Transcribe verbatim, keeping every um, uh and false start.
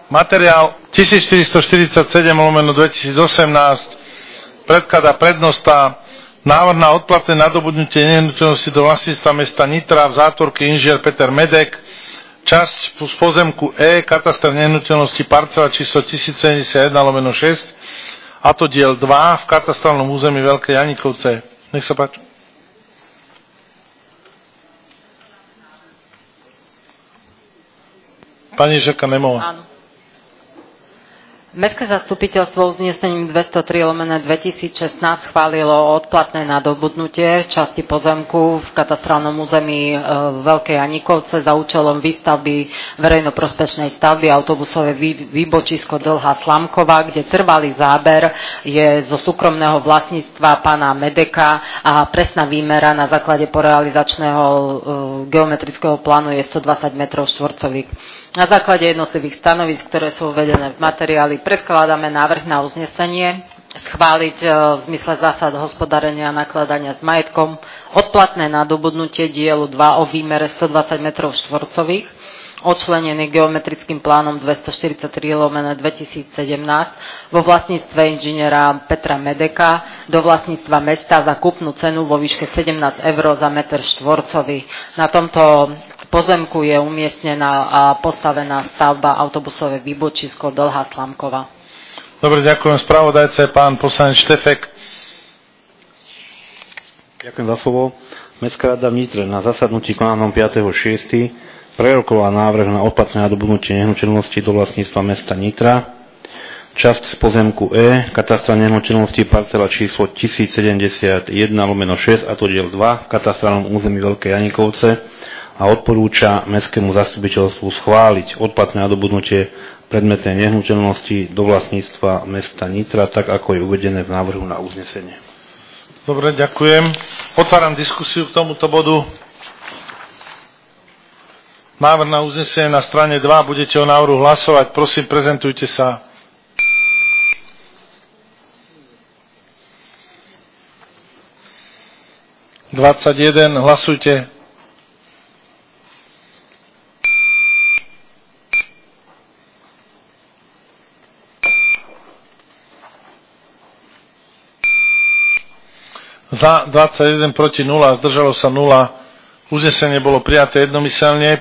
Materiál tisícštyristoštyridsaťsedem lomeno dvetisícosemnásť predkladá prednosta návrh na odplatné nadobudnutie nehnuteľnosti do vlastníctva mesta Nitra v zátvorke inžinier Peter Medek, časť z pozemku E, kataster nehnuteľnosti parcela číslo tisícsedemdesiatjeden lomeno šesť, a to diel dva v katastrálnom území Veľké Janikovce. Nech sa páči. Pani Žeka Nemová. Áno. Mestské zastupiteľstvo uznesením dvestotri lomeno dvetisícšestnásť schválilo odplatné nadobudnutie časti pozemku v katastrálnom území e, Veľkej Janikovce za účelom výstavby verejnoprospešnej stavby autobusové vý, výbočisko Dlhá Slamková, kde trvalý záber je zo súkromného vlastníctva pána Medeka a presná výmera na základe porealizačného e, geometrického plánu je stodvadsať metrov štvorcových. Na základe jednotlivých stanovisk, ktoré sú uvedené v materiáli, predkladáme návrh na uznesenie schváliť v zmysle zásad hospodárenia a nakladania s majetkom odplatné nadobudnutie dielu dva o výmere stodvadsať metrov štvorcových, odčlenený geometrickým plánom dvestoštyridsaťtri lomeno dvetisícsedemnásť vo vlastníctve inžiniera Petra Medeka do vlastníctva mesta za kúpnu cenu vo výške sedemnásť eur za meter štvorcový. Na tomto pozemku je umiestnená a postavená stavba autobusové výbočisko Dlhá Slamková. Dobre, ďakujem. Spravodajca je pán poslanec Štefek. Ďakujem za slovo. Mestská rada v Nitre na zasadnutí konanom piateho šiesteho prerokovala návrh na odplatné nadobudnutie nehnuteľnosti do vlastníctva mesta Nitra. Časť z pozemku E, katastra nehnuteľnosti parcela číslo tisícsedemdesiatjeden lomeno šesť, a to diel dva v katastrálnom území Veľké Janikovce, a odporúča mestskému zastupiteľstvu schváliť odplatné nadobudnutie predmetnej nehnuteľnosti do vlastníctva mesta Nitra, tak ako je uvedené v návrhu na uznesenie. Dobre, ďakujem. Otváram diskusiu k tomuto bodu. Návrh na uznesenie na strane dva. Budete o návrhu hlasovať. Prosím, prezentujte sa. dvadsaťjeden. Hlasujte. Za dvadsaťjeden, proti nula, zdržalo sa nula. Uznesenie bolo prijaté jednomyseľne.